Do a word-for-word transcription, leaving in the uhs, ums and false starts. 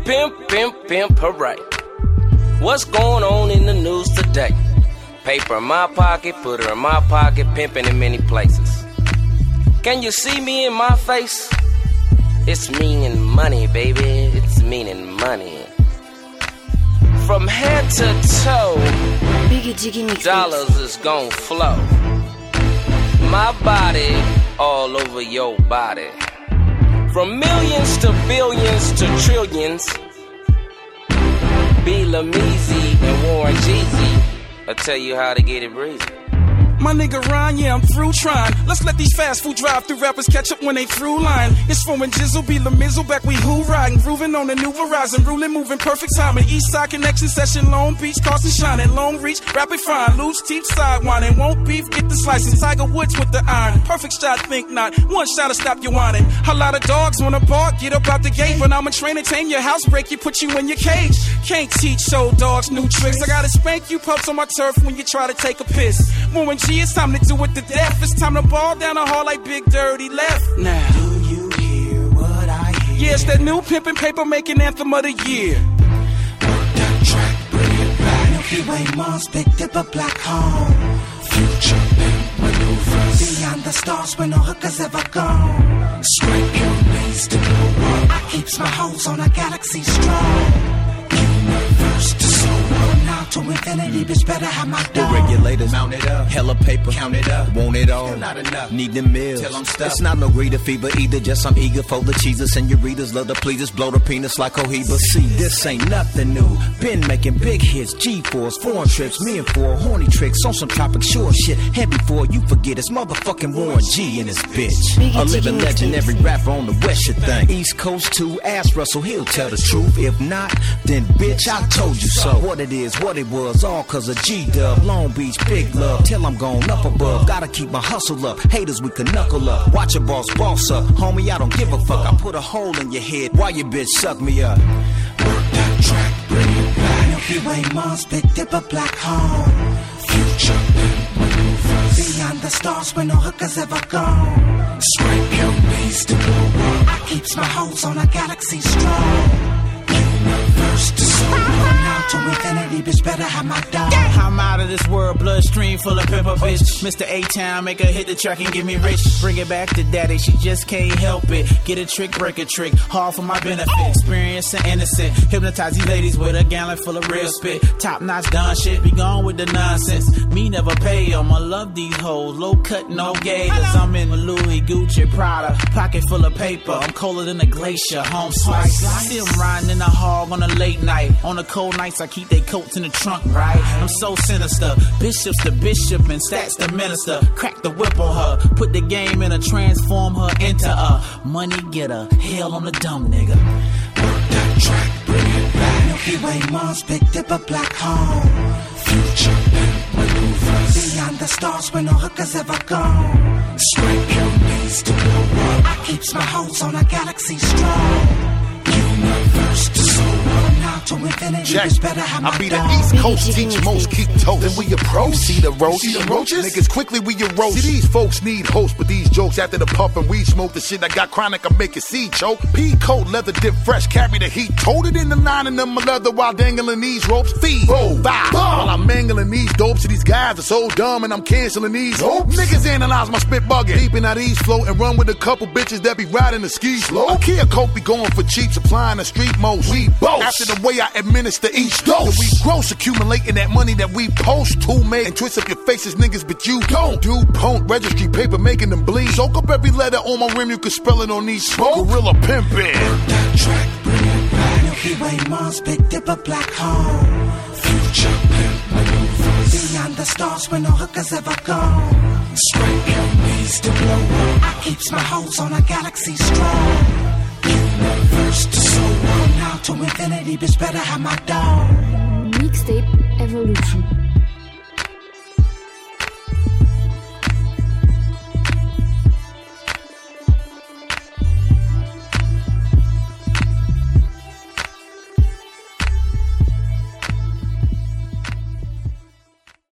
pimp, pimp, pimp, hooray. What's going on in the news today? Paper in my pocket, put her in my pocket, pimping in many places. Can you see me in my face? It's meaning money, baby, it's meaning money. From head to toe, dollars is gon' flow. My body all over your body. From millions to billions to trillions, B. Lameezy and Warren Jeezy, I'll tell you how to get it breezy. My nigga Ryan, yeah, I'm through trying. Let's let these fast food drive-through rappers catch up when they through line. It's from when Jizzle be Lamizzle, back we who riding, grooving on the new Verizon, ruling, moving perfect timing. East Side Connection session, Long Beach, Carson shining, Long Reach, rapid fine, loose teeth, sidewinding, won't beef, get the slicing. Tiger Woods with the iron, perfect shot, think not. One shot to stop you whining. A lot of dogs wanna bark, get up out the gate, but I'ma train and tame your house, break you, put you in your cage. Can't teach show dogs new tricks. I gotta spank you pups on my turf when you try to take a piss. Warren G, it's time to do it to death. It's time to ball down the hall like Big Dirty left. Now, do you hear what I hear? Yeah, it's that new pimpin' paper making anthem of the year. Work that track, bring it back. Milky Way Mars picked up a black hole. Future pimp maneuvers. Beyond the stars where no hookers ever gone. Scrape your knees to blow up. I keeps my hoes on a galaxy strong. Universe to soul. Now to infinity, bitch, better have my dough. The regulators mount it up, hella paper, count it up, want it all, not enough, need them meals, till I'm stuck. It's not no greater fever either, just I'm eager for the cheeses. And your readers love the pleasers, blow the penis like Cohiba. See, this ain't nothing new, been making big hits, G-force, foreign trips, me and four horny tricks on some Tropic Shore shit. And before you forget, it's motherfucking Warren G and his bitch. A living legendary rapper on the West shit thing. East Coast too, ask Russell, he'll tell the truth. If not, then bitch, I told you so. What it is, what it was, all cause of G-Dub, Long Beach, big love, till I'm gone up above. Gotta keep my hustle up, haters we can knuckle up. Watch a boss boss up, homie I don't give a fuck. I put a hole in your head, why you bitch suck me up. Work that track, bring it back. Milky Way Mars picked up a black hole. Future pimp maneuvers. Beyond the stars where no hookers ever gone. Scrape your knees to blow up. I keeps my hoes on a galaxy strong. Universe to soul. Now to infinity, bitch, better have my dog. I'm out of this world, bloodstream full of pepper, bitch. Mister A-Town, make her hit the track and get me rich. Bring it back to daddy, she just can't help it. Get a trick, break a trick, hard for my benefit. Experience and innocent, hypnotize these ladies with a gallon full of real spit. Top notch done shit, be gone with the nonsense. Me never pay them, I love these hoes. Low cut, no gators. I'm in Louis, Gucci, Prada, pocket full of paper. I'm colder than a glacier, home slice. See them riding in the hog on a late night. On the cold nights, I keep they coats in the trunk, right? I'm so sinister. Bishops the bishop and stats the minister. Crack the whip on her. Put the game in her, transform her into a money getter. Hell on the dumb nigga. Work that track, bring it back. Milky Way Mars picked up a black hole. Future pimp maneuvers. Beyond the stars where no hookers ever gone. Scrape your knees to blow up. I keeps my hoes on a galaxy strong. Universe to soul. Now to infinity, bitch, better have my I be the dog. East Coast, teach most, keep toast. Then we approach, see the roach, see the roaches. Niggas quickly we erode. See these folks need hosts, but these jokes after the puff and weed smoke. The shit I got chronic, I make it see choke. P coat, leather dip fresh, carry the heat. Told it in the line and them leather while dangling these ropes. Feed, roll, five. While I'm mangling these dopes, see these guys are so dumb and I'm canceling these hopes. Niggas analyze my spit bugging, deeping out these flow and run with a couple bitches that be riding the ski slow. I care coke be going for cheap, supplying the street most. We boast after the way I administer each dose. And we gross, accumulating that money that we post to make and twist up your faces, niggas, but you don't. Do punk registry paper making them bleed. Soak up every letter on my rim, you can spell it on these smoke. Gorilla pimpin'. Work that track, bring it back. Milky Way Mars picked up a black hole. Future pimp maneuvers. Beyond the stars where no hookers ever gone. Scrape your knees to blow up. I keeps my hoes on a galaxy strong. Universe to soul. Now to infinity, bitch, better have my dog. Mixtape Evolution.